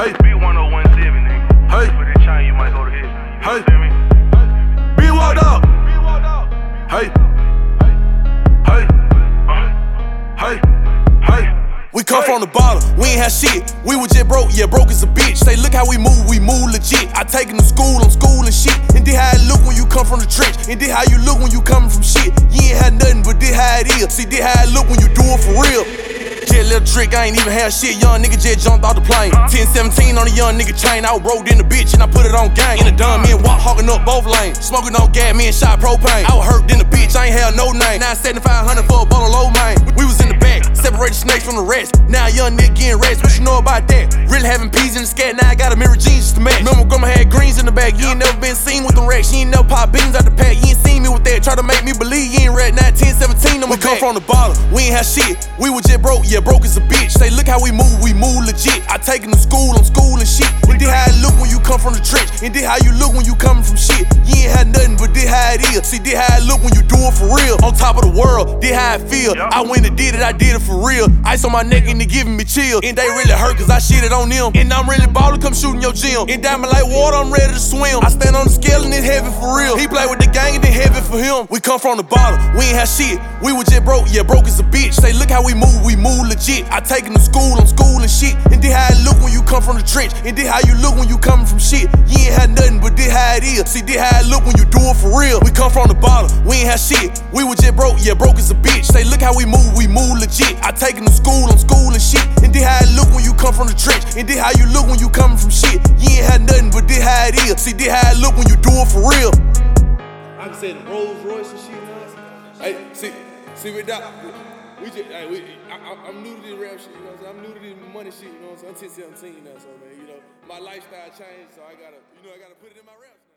Hey. B1017, nigga. Hey. For that chain, you might go to hit. Hey. You feel me? Be walked up. Hey. Hey. Hey. Hey. We come from the bottom, we ain't had shit. We was just broke, yeah, broke as a bitch. Say, look how we move legit. I take him to school, I'm schooling shit. And this how it look when you come from the trench. And this how you look when you coming from shit. You ain't had nothing, but this how it is. See, this how it look when you do it for real. Just a little trick, I ain't even had shit. Young nigga just jumped off the plane. 10-17 on a young nigga chain. I was broke in the bitch and I put it on gang. In the dumb, me and Walk hogging up both lanes. Smoking on gas, me and shot propane. I was hurt in the bitch, I ain't had no name. Now 7,500 for a bottle of low main. We was in the back, separated snakes from the rest. Now a young nigga getting rest, what you know about that? Really having peas in the scat, now I got a mirror jeans just to match. Remember grandma had greens in the bag, you ain't never been seen with them racks. You ain't never pop beans out the pack, you ain't seen me with that. Try to make me believe you ain't read 10-17 on my back. We come from the bottom, we ain't had shit. We was just broke, yeah, broke as a bitch. Say, look how we move legit. I take him to school, I'm schooling shit. And this how it look when you come from the trench. And this how you look when you coming from shit. You ain't had nothing, but this how it is. See, this how it look when you do it for real. On top of the world, this how it feel. I went and did it, I did it for real. Ice on my neck and they giving me chill. And they really hurt cause I shitted on them. And I'm really ballin', come shooting your gym. And diamond like water, I'm ready to swim. I stand on the scale and it's heavy for real. He play with the gang and it heavy for him. We come from the bottom, we ain't had shit. We was just broke, yeah, broke as a bitch. Say, look how we move legit. I take him to school, I'm schooling shit. And this how it look when you come from the trench. And this how you look when you coming from shit. You ain't had nothing, but this how it is. See, this how it look when you do it for real. We come from the bottom, we ain't had shit. We was just broke, yeah, broke as a bitch. Say, look how we move legit. I take him to school, I'm schooling shit. And this how it look when you come from the trench. And this how you look when you coming from shit. You ain't had nothing, but this how it is. See, this how it look when you do it for real. I can say the Rolls Royce and shit, man. Hey, see with that, I'm new to this rap shit, you know what I'm saying? I'm new to this money shit, you know what I'm saying? I'm 10-17 now, so man, you know, my lifestyle changed, so I gotta put it in my raps.